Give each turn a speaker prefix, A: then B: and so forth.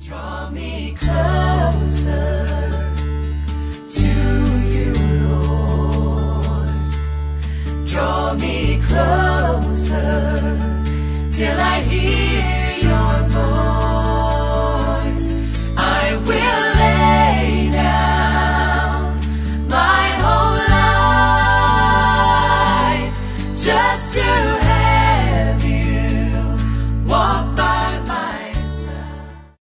A: Draw me closer to you, Lord. Draw me closer till I hear